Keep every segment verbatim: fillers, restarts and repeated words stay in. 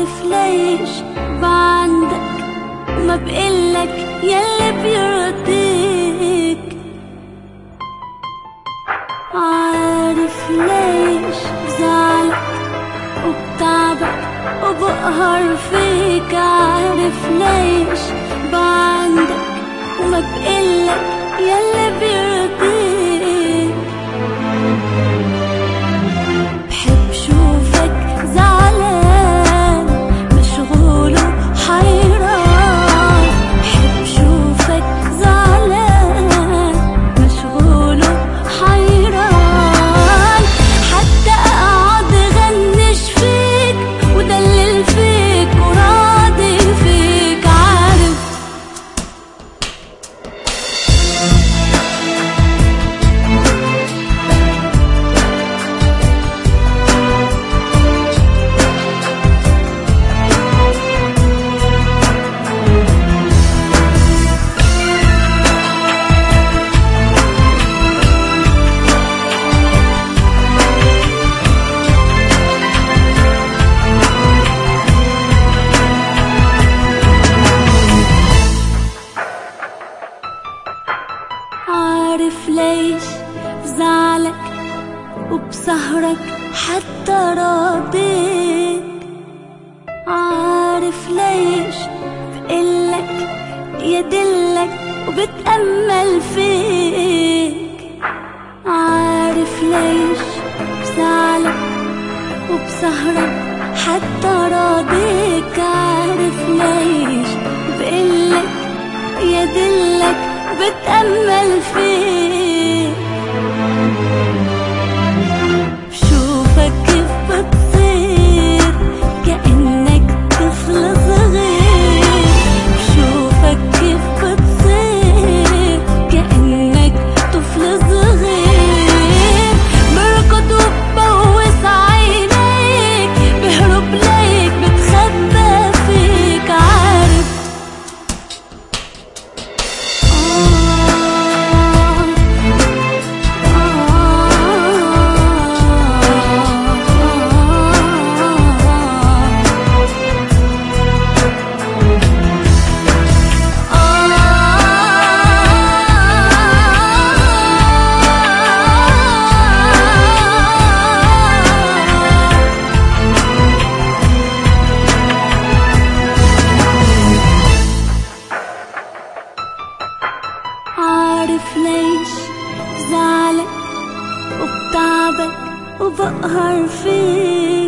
عارف ليش بعندك وما بقلك يلي بيرضيك. عارف ليش بزعلك وبتعبك وبقهر فيك. عارف ليش بعندك وما بقلك يلي بيرضيك. بحب شوفك زعلان مشغول وحيران. بحب شوفك زعلان مشغول وحيران. حتى اقعد غنش فيك ودلل فيك وراضي فيك. عارف عارف ليش بزعلك وبسهرك حتى راضيك. عارف ليش بقلك يدلك وبتأمل فيك. عارف ليش بزعلك وبسهرك حتى راضيك. عارف ليش بقلك يدلك بتأمل فيك. بشوفك كيف بتصير كأنك طفل صغير. بشوفك كيف بتصير كأنك طفل صغير. بركض وببوس عينيك بهرب ليك بتخبى فيك. عارف عارف ليش بزعلك وبتعبك وبقهر فيك.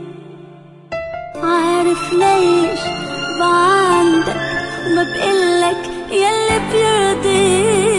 عارف ليش بعندك وما بقلك يلي بيرضيك.